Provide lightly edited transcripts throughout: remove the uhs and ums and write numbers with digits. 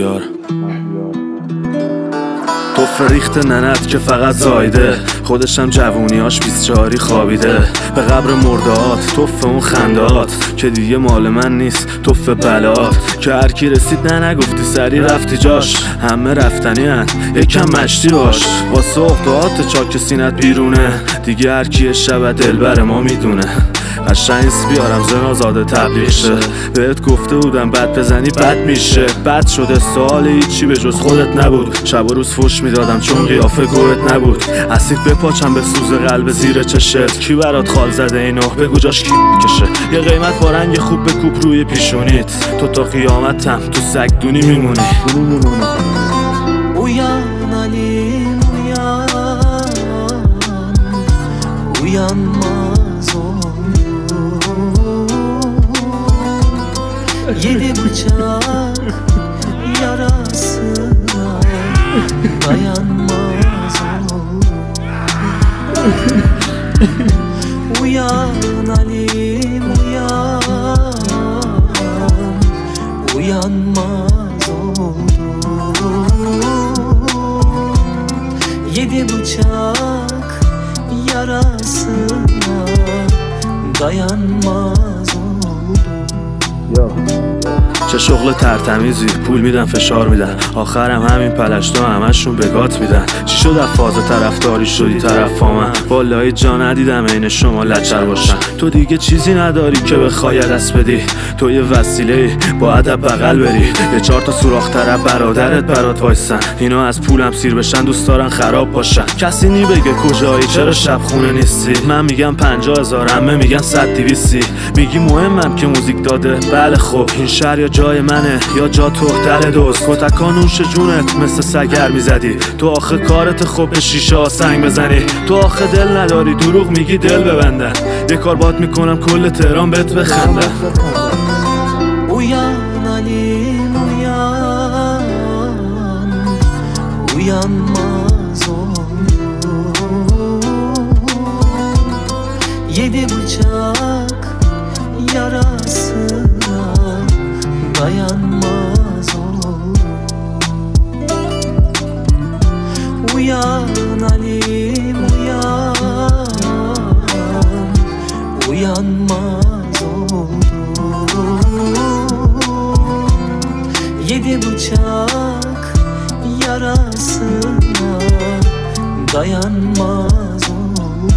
مهیار توف ریخت ننت که فقط زایده، خودشم جوونیاش 24 خوابیده. به قبر مردهات توف اون خندهات که دیگه مال من نیست، توف بلات که هر کی رسید نگفتی سری رفتی جاش. همه رفتنی هن یکم مشتی باش، واسه اخدهات چاک سینت بیرونه. دیگه هر کی شب دلبر ما میدونه. قشنگ بیارم زنازاده تبلیغ شه، بهت گفته بودم بد بزنی بد میشه. بد شده سوال هیچی به جز خودت نبود، شب و روز فوش میدادم چون قیافه گوهت نبود. اسید بپاچم به سوز قلب زیر چشت، کی برات خال زده اینو بگو جاش کی کشه. یه قیمت با رنگ خوب بکوب روی پیشونیت، تو تا قیامتم تو سگدونی میمونی. Uyan Alim uyan, uyanmaz olur. Yedi bıçak yarasına dayanmaz olur. Uyan Alim uyan, uyanmaz olur. Yedi bıçak yarasına dayanmaz olur. چه شغل ترتمیزی، پول میدن فشار میدن، آخرم همین پلشتا همشون بگات میدن. چی شد از فاز طرفداری شدی طرف من؟ والله جا ندیدم عین شما لچر باشن. تو دیگه چیزی نداری که بخوای دست بدی، تو یه وسیله باید بغل بری. یه 4 تا سوراخ طرف برادرت برات وایسن، اینا از پولم سیر بشن دوست دارن خراب باشن. کسی نی بگه کجایی چرا شب خونه نیستی؟ من میگم 50,000، همه میگن 100-200. میگی مهمم که موزیک داده، بله خب این شهر یا جای منه یا جا تو در دوست. کتکا نوش جونت مثل سگر میزدی، تو آخه کارت خوب به شیشه ها سنگ بزنی. تو آخه دل نداری دروغ میگی دل ببندن، یه کار بات میکنم کل تهران بهت بخندن. Uyan Alim uyan, uyanmaz olur. Yedi bıçak yarasına dayanmaz olur. Uyan Alim uyan, uyanmaz olur. Yedi bıçak yarasına dayanmaz olur.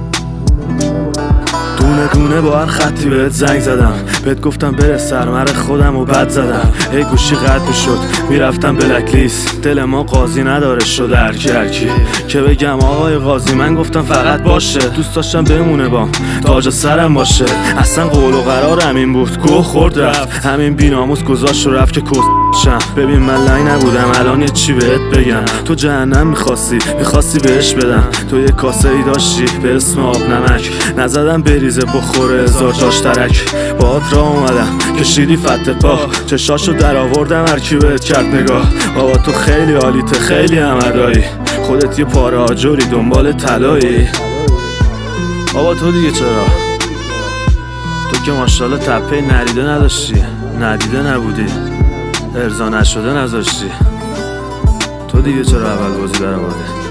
دونه دونه با هر خطی بهت زنگ زدم، بهت گفتم بره سرمر خودم و بد زدم. هی گوشی قطع میشد میرفتم بلک لیست، دل ما قاضی نداره شده هرکی که بگم آقای قاضی. من گفتم فقط باشه، دوست داشتم بمونه بام تاج سرم باشه. اصلا قول و قرارم این بود، گوه خورد رفت. همین بیناموس گذاشت و رفت که کسشم. ببین من لای نبودم الان یه چی بهت بگم. تو جهنم میخواستی بهش بدم. تو یه کاسه ای داشتی به اسم آب نمک، نزدم بریزه بخوره 1000 تاش ترک. باهات راه اومدم کشیدی فته پا، چشاشو در آوردم هر کی بهت کرد نگاه. بابا تو خیلی عالیته خیلی همدایی، خودت یه پاره آجوری دنبال طلایی. بابا تو دیگه چرا؟ تو که ماشاءالله تپه ندیده نداشتی، ندیده نبودی، ارضا نشده نذاشتی. تو دیگه چرا اول بازی در آوردی؟